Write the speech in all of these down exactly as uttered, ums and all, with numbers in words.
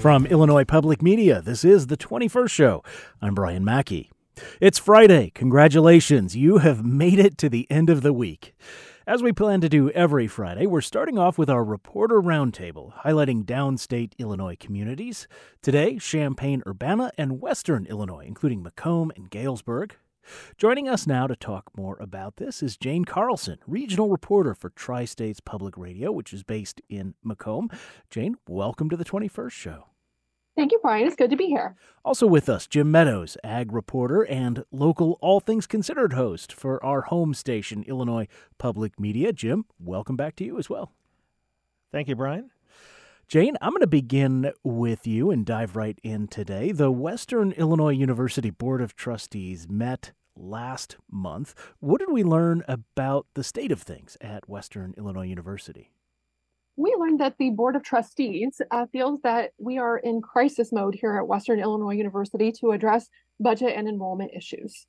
From Illinois Public Media, this is The twenty-first Show. I'm Brian Mackey. It's Friday. Congratulations. You have made it to the end of the week. As we plan to do every Friday, we're starting off with our Reporter Roundtable, highlighting downstate Illinois communities. Today, Champaign-Urbana and Western Illinois, including Macomb and Galesburg. Joining us now to talk more about this is Jane Carlson, regional reporter for Tri-States Public Radio, which is based in Macomb. Jane, welcome to The twenty-first Show. Thank you, Brian. It's good to be here. Also with us, Jim Meadows, ag reporter and local All Things Considered host for our home station, Illinois Public Media. Jim, welcome back to you as well. Thank you, Brian. Jane, I'm going to begin with you and dive right in today. The Western Illinois University Board of Trustees met last month. What did we learn about the state of things at Western Illinois University? We learned that the Board of Trustees uh, feels that we are in crisis mode here at Western Illinois University to address budget and enrollment issues.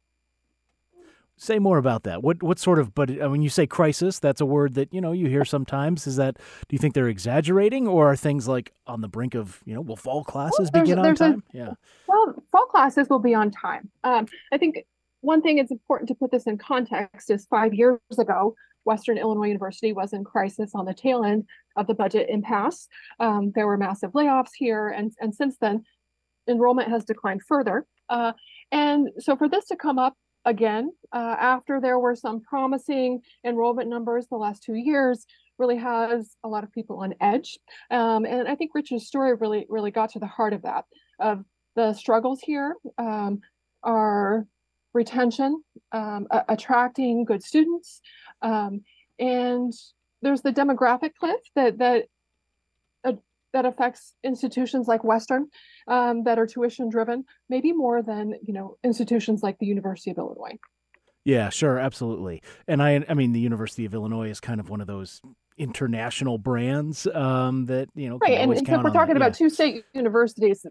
Say more about that. What what sort of, but I mean, you say crisis, that's a word that, you know, you hear sometimes. Is that, do you think they're exaggerating, or are things like on the brink of, you know, will fall classes well, begin on time? A, yeah. Well, fall classes will be on time. Um, I think one thing it's important to put this in context is five years ago, Western Illinois University was in crisis on the tail end of the budget impasse. Um, there were massive layoffs here, and, and since then, enrollment has declined further. Uh, and so for this to come up again, uh, after there were some promising enrollment numbers the last two years, really has a lot of people on edge. Um, and I think Rich's story really, really got to the heart of that, of the struggles here um, are retention, um, a- attracting good students, um, and there's the demographic cliff that that uh, that affects institutions like Western um, that are tuition driven, maybe more than you know institutions like the University of Illinois. Yeah, sure, absolutely. And I, I mean, the University of Illinois is kind of one of those international brands um, that you know. Right, and, and so we're talking that. about yeah. two state universities.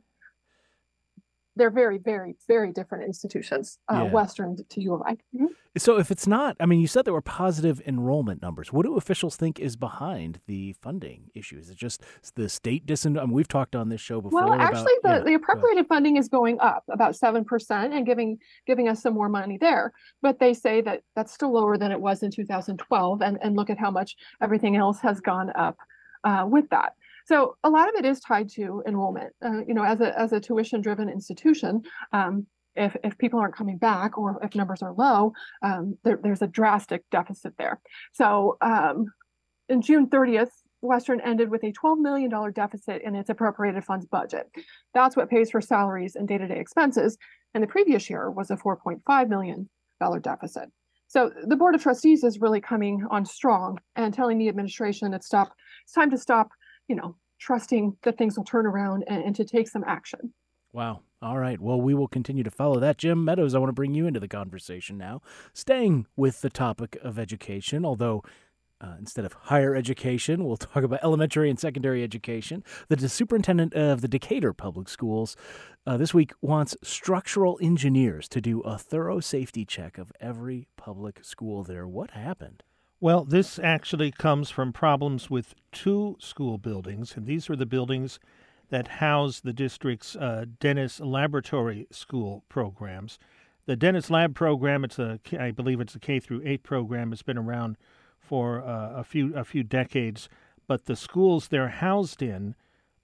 They're very, very, very different institutions, uh, yeah. Western to U of I. Mm-hmm. So if it's not, I mean, you said there were positive enrollment numbers. What do officials think is behind the funding issue? Is it just the state dis? I mean, we've talked on this show before. Well, about, actually, the, yeah, the appropriated funding is going up about seven percent and giving giving us some more money there. But they say that that's still lower than it was in two thousand twelve. And, and look at how much everything else has gone up uh, with that. So a lot of it is tied to enrollment. Uh, you know, as a as a tuition-driven institution, um, if if people aren't coming back or if numbers are low, um, there, there's a drastic deficit there. So um, in June thirtieth, Western ended with a twelve million dollars deficit in its appropriated funds budget. That's what pays for salaries and day-to-day expenses. And the previous year was a four point five million dollars deficit. So the Board of Trustees is really coming on strong and telling the administration it's stop. It's time to stop. You know, trusting that things will turn around and, and to take some action. Wow. All right. Well, we will continue to follow that. Jim Meadows, I want to bring you into the conversation now. Staying with the topic of education, although uh, instead of higher education, we'll talk about elementary and secondary education. The superintendent of the Decatur Public Schools uh, this week wants structural engineers to do a thorough safety check of every public school there. What happened? Well, this actually comes from problems with two school buildings, and these are the buildings that house the district's uh, Dennis Laboratory School programs. The Dennis Lab program, it's a, I believe it's a K through eight program. It's been around for uh, a few a few decades, but the schools they're housed in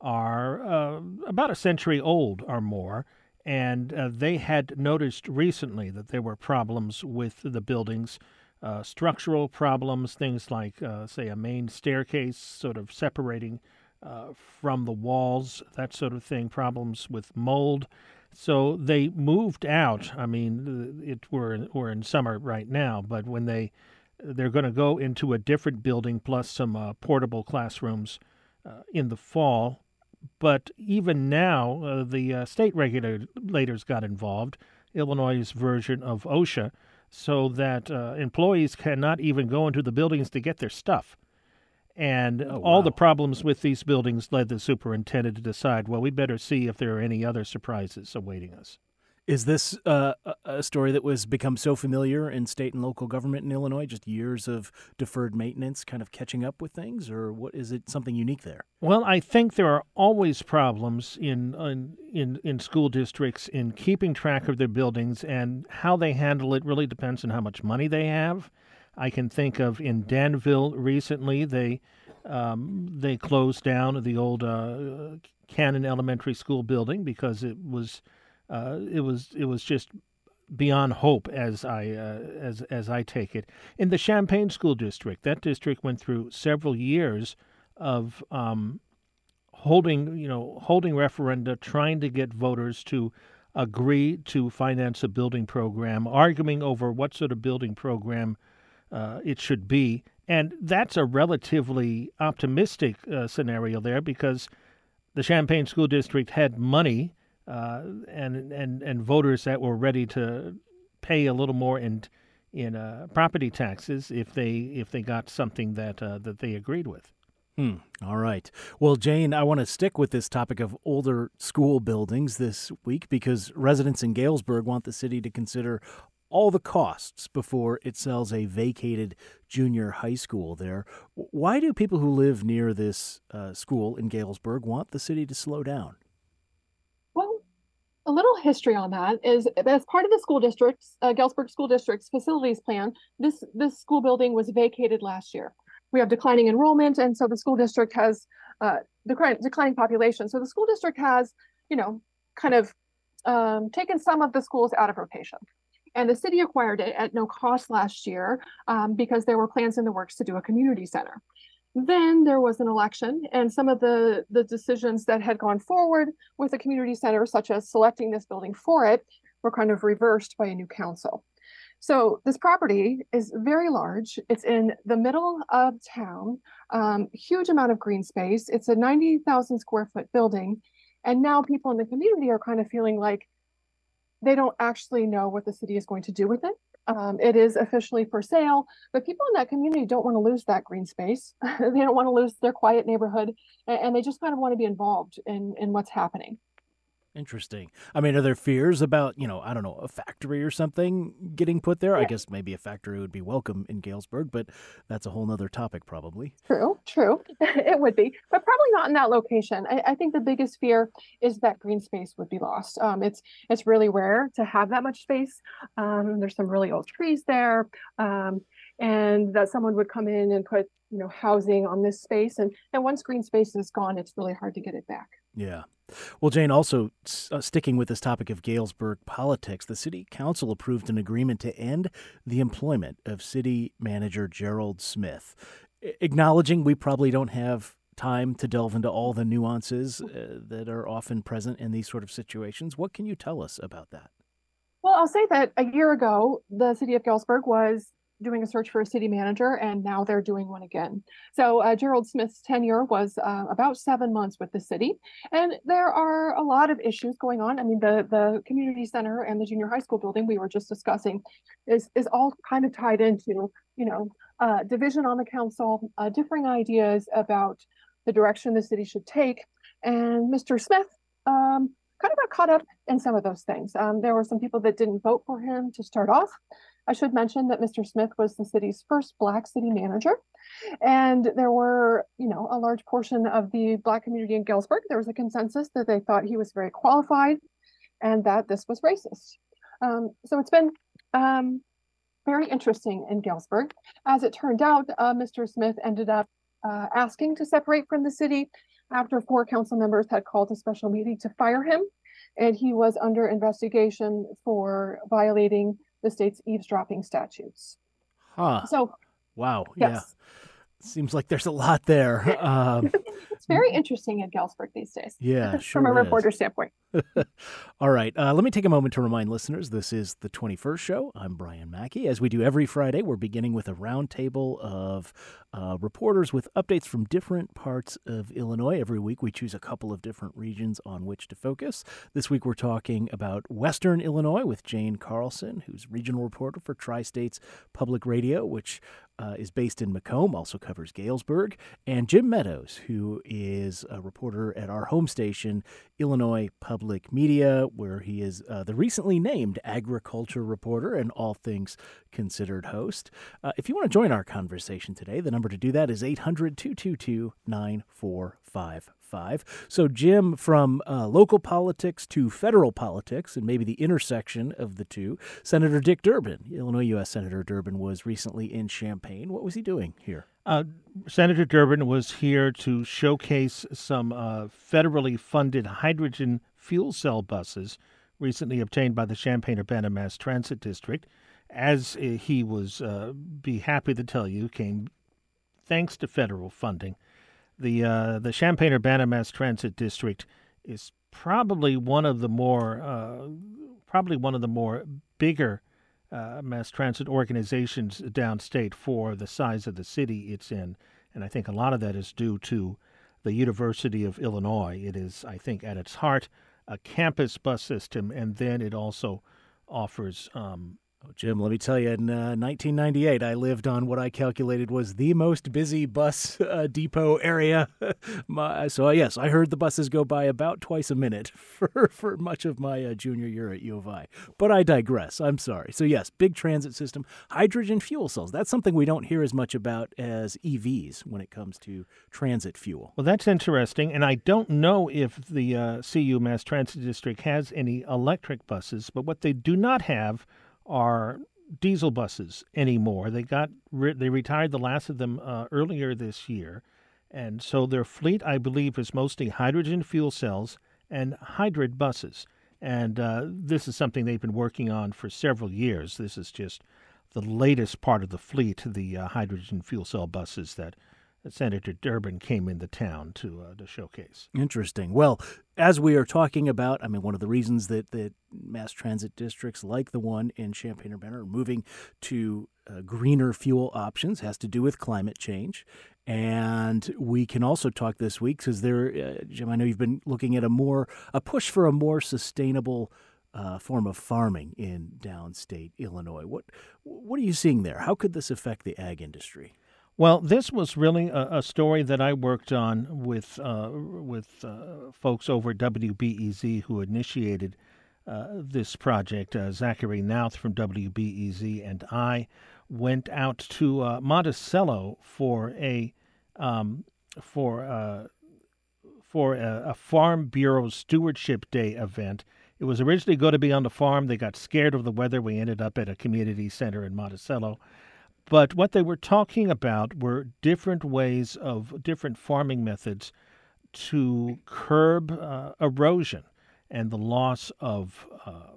are uh, about a century old or more, and uh, they had noticed recently that there were problems with the buildings. Uh, structural problems, things like, uh, say, a main staircase sort of separating uh, from the walls, that sort of thing, problems with mold. So they moved out. I mean, it we're, we're in summer right now, but when they, they're going to go into a different building plus some uh, portable classrooms uh, in the fall. But even now, uh, the uh, state regulators got involved, Illinois' version of OSHA, so that uh, employees cannot even go into the buildings to get their stuff. And oh, all wow. the problems with these buildings led the superintendent to decide, well, we better see if there are any other surprises awaiting us. Is this uh, a a story that was become so familiar in state and local government in Illinois, just years of deferred maintenance kind of catching up with things, or what is it something unique there? Well, I think there are always problems in, in in in school districts in keeping track of their buildings, and how they handle it really depends on how much money they have. I can think of in Danville recently, they um, they closed down the old uh, Cannon Elementary School building because it was uh, it was it was just beyond hope, as I uh, as as I take it. In the Champaign School District, that district went through several years of um, holding, you know, holding referenda, trying to get voters to agree to finance a building program, arguing over what sort of building program uh, it should be. And that's a relatively optimistic uh, scenario there, because the Champaign School District had money uh, and and and voters that were ready to pay a little more in in uh, property taxes if they if they got something that uh, that they agreed with. Hmm. All right. Well, Jane, I want to stick with this topic of older school buildings this week because residents in Galesburg want the city to consider all the costs before it sells a vacated junior high school there. Why do people who live near this uh, school in Galesburg want the city to slow down? Well, a little history on that is, as part of the school district's, uh, Galesburg School District's facilities plan, this, this school building was vacated last year. We have declining enrollment, and so the school district has uh, declining, declining population. So the school district has, you know, kind of um, taken some of the schools out of rotation. And the city acquired it at no cost last year um, because there were plans in the works to do a community center. Then there was an election, and some of the, the decisions that had gone forward with the community center, such as selecting this building for it, were kind of reversed by a new council. So this property is very large. It's in the middle of town, um, huge amount of green space. It's a ninety thousand square foot building. And now people in the community are kind of feeling like they don't actually know what the city is going to do with it. Um, it is officially for sale, but people in that community don't want to lose that green space. They don't want to lose their quiet neighborhood, and, and they just kind of want to be involved in, in what's happening. Interesting. I mean, are there fears about, you know, I don't know, a factory or something getting put there? Yeah. I guess maybe a factory would be welcome in Galesburg, but that's a whole nother topic probably. True, true. It would be, but probably not in that location. I, I think the biggest fear is that green space would be lost. Um, it's it's really rare to have that much space. Um, there's some really old trees there, um, and that someone would come in and put, you know, housing on this space. And, and once green space is gone, it's really hard to get it back. Yeah. Well, Jane, also uh, sticking with this topic of Galesburg politics, the city council approved an agreement to end the employment of city manager Gerald Smith, acknowledging we probably don't have time to delve into all the nuances uh, that are often present in these sort of situations. What can you tell us about that? Well, I'll say that a year ago, the city of Galesburg was doing a search for a city manager, and now they're doing one again. So uh, Gerald Smith's tenure was uh, about seven months with the city, and there are a lot of issues going on. I mean, the the community center and the junior high school building we were just discussing is is all kind of tied into, you know, uh, division on the council, uh, differing ideas about the direction the city should take, and Mister Smith um, kind of got caught up in some of those things. Um, there were some people that didn't vote for him to start off. I should mention that Mister Smith was the city's first Black city manager, and there were, you know, a large portion of the Black community in Galesburg. There was a consensus that they thought he was very qualified and that this was racist. Um, so it's been um, very interesting in Galesburg. As it turned out, uh, Mister Smith ended up uh, asking to separate from the city after four council members had called a special meeting to fire him, and he was under investigation for violating the state's eavesdropping statutes. Huh. So, wow. Yes. Yeah. Seems like there's a lot there. Um, it's very interesting in Galesburg these days. Yeah, sure. From a is. reporter standpoint. All right. Uh, let me take a moment to remind listeners this is the twenty-first show. I'm Brian Mackey. As we do every Friday, we're beginning with a roundtable of uh, reporters with updates from different parts of Illinois. Every week, we choose a couple of different regions on which to focus. This week, we're talking about Western Illinois with Jane Carlson, who's regional reporter for Tri-States Public Radio, which uh, is based in Macomb, also covers Galesburg, and Jim Meadows, who is is a reporter at our home station, Illinois Public Media, where he is uh, the recently named agriculture reporter and All Things Considered host. Uh, if you want to join our conversation today, the number to do that is eight hundred, two two two, nine four five five. So, Jim, from uh, local politics to federal politics, and maybe the intersection of the two, Senator Dick Durbin, Illinois U S Senator Durbin, was recently in Champaign. What was he doing here? Uh, Senator Durbin was here to showcase some uh, federally funded hydrogen fuel cell buses recently obtained by the Champaign-Urbana Mass Transit District. As uh, he was, uh, be happy to tell you, came thanks to federal funding. The uh, the Champaign-Urbana Mass Transit District is probably one of the more uh, probably one of the more bigger uh, mass transit organizations downstate for the size of the city it's in, and I think a lot of that is due to the University of Illinois. It is, I think, at its heart, a campus bus system, and then it also offers. Um, Oh, Jim, let me tell you, in uh, nineteen ninety-eight, I lived on what I calculated was the most busy bus uh, depot area. my, so, uh, yes, I heard the buses go by about twice a minute for, for much of my uh, junior year at U of I. But I digress. I'm sorry. So, yes, big transit system. Hydrogen fuel cells. That's something we don't hear as much about as E Vs when it comes to transit fuel. Well, that's interesting. And I don't know if the uh, C U Mass Transit District has any electric buses, but what they do not have are diesel buses anymore. They got re- they retired the last of them uh, earlier this year, and so their fleet, I believe, is mostly hydrogen fuel cells and hybrid buses. And uh, this is something they've been working on for several years. This is just the latest part of the fleet, the uh, hydrogen fuel cell buses that Senator Durbin came into town to uh, to showcase. Interesting. Well, as we are talking about, I mean, one of the reasons that, that mass transit districts like the one in Champaign-Urbana are moving to uh, greener fuel options has to do with climate change. And we can also talk this week because there, uh, Jim, I know you've been looking at a more a push for a more sustainable uh, form of farming in downstate Illinois. What what are you seeing there? How could this affect the ag industry? Well, this was really a, a story that I worked on with uh, with uh, folks over at W B E Z who initiated uh, this project. Uh, Zachary Nouth from W B E Z and I went out to uh, Monticello for a um, for uh, for a, a Farm Bureau Stewardship Day event. It was originally going to be on the farm. They got scared of the weather. We ended up at a community center in Monticello. But what they were talking about were different ways of different farming methods to curb uh, erosion and the loss of uh,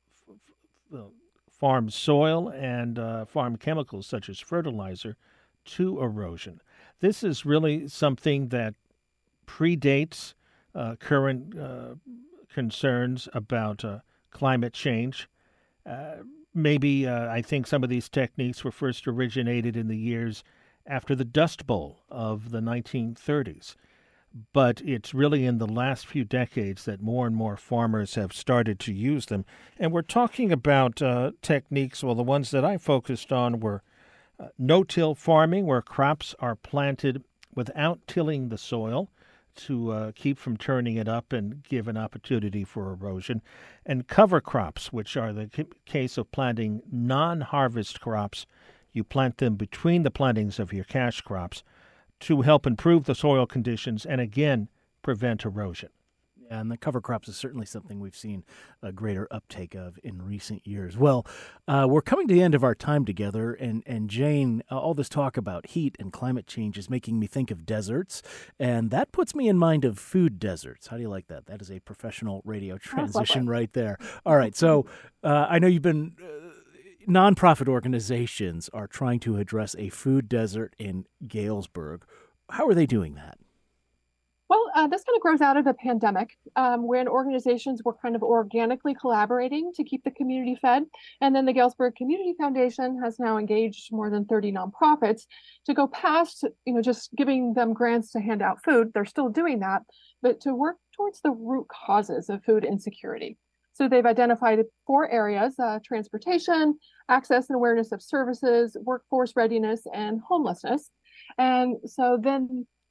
f- farm soil and uh, farm chemicals such as fertilizer to erosion. This is really something that predates uh, current uh, concerns about uh, climate change. Uh, Maybe uh, I think some of these techniques were first originated in the years after the Dust Bowl of the nineteen thirties. But it's really in the last few decades that more and more farmers have started to use them. And we're talking about uh, techniques, well, the ones that I focused on were uh, no-till farming, where crops are planted without tilling the soil to uh, keep from turning it up and give an opportunity for erosion, and cover crops, which are the c- case of planting non-harvest crops. You plant them between the plantings of your cash crops to help improve the soil conditions and, again, prevent erosion. And the cover crops is certainly something we've seen a greater uptake of in recent years. Well, uh, we're coming to the end of our time together, and, and Jane, uh, all this talk about heat and climate change is making me think of deserts, and that puts me in mind of food deserts. How do you like that? That is a professional radio transition right there. All right, so uh, I know you've been... Uh, nonprofit organizations are trying to address a food desert in Galesburg. How are they doing that? Well, uh, this kind of grows out of the pandemic um, when organizations were kind of organically collaborating to keep the community fed. And then the Galesburg Community Foundation has now engaged more than thirty nonprofits to go past, you know, just giving them grants to hand out food. They're still doing that, but to work towards the root causes of food insecurity. So they've identified four areas: uh, transportation, access and awareness of services, workforce readiness, and homelessness. And so then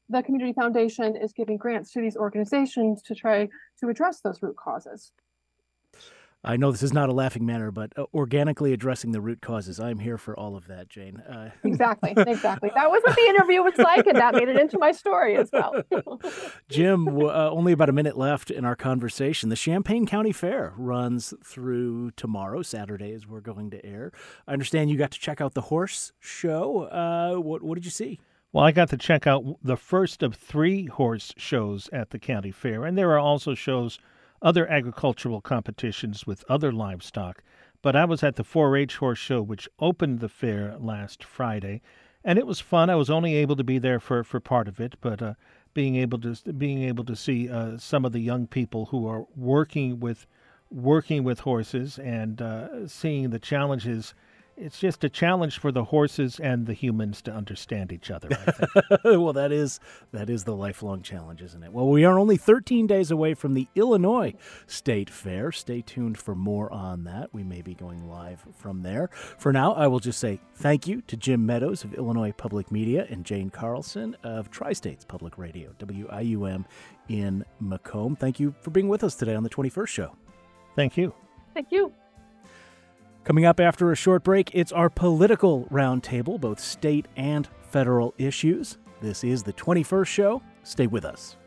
the Community Foundation is giving grants to these organizations to try to address those root causes. I know this is not a laughing matter, but uh, organically addressing the root causes. I'm here for all of that, Jane. Uh, exactly, exactly. That was what the interview was like, and that made it into my story as well. Jim, uh, only about a minute left in our conversation. The Champaign County Fair runs through tomorrow, Saturday, as we're going to air. I understand you got to check out the horse show. Uh, what, what did you see? Well, I got to check out the first of three horse shows at the county fair, and there are also shows other agricultural competitions with other livestock, but I was at the four H horse show, which opened the fair last Friday, and it was fun. I was only able to be there for, for part of it, but uh, being able to being able to see uh, some of the young people who are working with working with horses and uh, seeing the challenges. It's just a challenge for the horses and the humans to understand each other, I think. Well, that is that is the lifelong challenge, isn't it? Well, we are only thirteen days away from the Illinois State Fair. Stay tuned for more on that. We may be going live from there. For now, I will just say thank you to Jim Meadows of Illinois Public Media and Jane Carlson of Tri-States Public Radio, W I U M in Macomb. Thank you for being with us today on the twenty-first show. Thank you. Thank you. Coming up after a short break, it's our political roundtable, both state and federal issues. This is the twenty-first show. Stay with us.